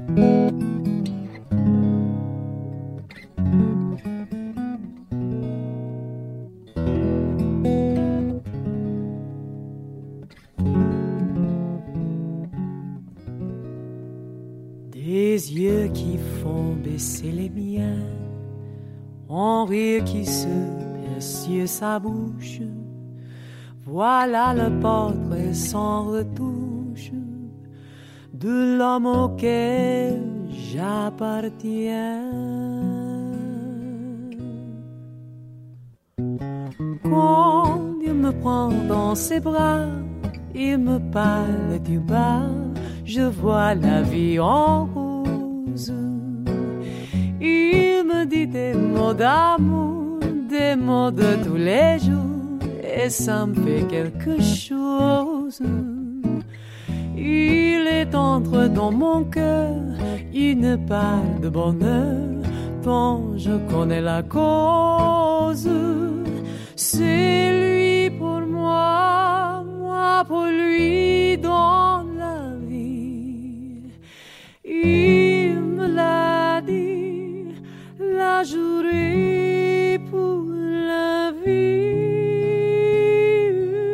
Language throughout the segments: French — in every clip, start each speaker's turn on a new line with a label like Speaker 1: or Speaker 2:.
Speaker 1: Des yeux qui font baisser les miens, un rire qui se perce sur sa bouche. Voilà le portrait sans retouche de l'homme auquel j'appartiens. Quand il me prend dans ses bras, il me parle du bas, je vois la vie en rose. Il me dit des mots d'amour, des mots de tous les jours, et ça me fait quelque chose. Il est entré dans mon cœur une part de bonheur dont je connais la cause. C'est lui pour moi, moi pour lui dans la vie. Il me l'a dit, la juré pour la vie.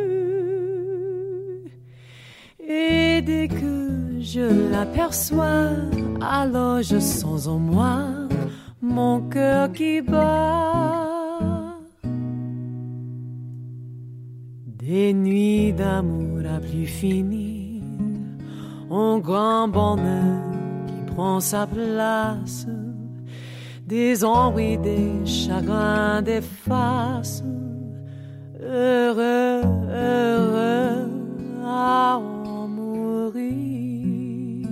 Speaker 1: Et dès que je l'aperçois, alors je sens en moi mon cœur qui bat. Des nuits d'amour à plus finir, un grand bonheur qui prend sa place, des ennuis, des chagrins, des faces, heureux, heureux à en mourir.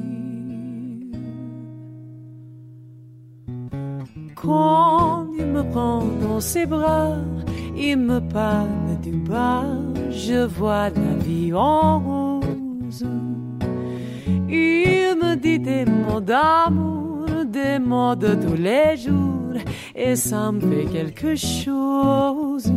Speaker 1: Quand il me prend dans ses bras, il me parle du bas, je vois la vie en rose. Il me dit des mots d'amour, des mots de tous les jours, et ça me fait quelque chose.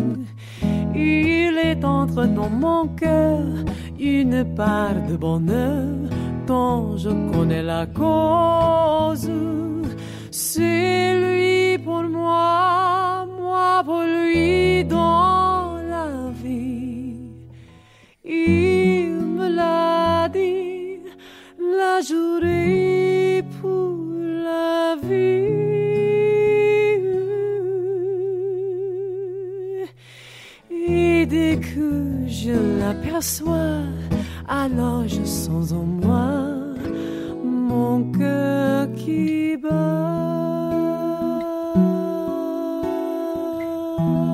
Speaker 1: Il est entré dans mon cœur une part de bonheur dont je connais la cause. C'est lui pour moi, moi pour lui dans la vie. Il me l'a dit, l'a juré pour la vie. Et dès que je l'aperçois, alors je sens en moi mon cœur qui bat.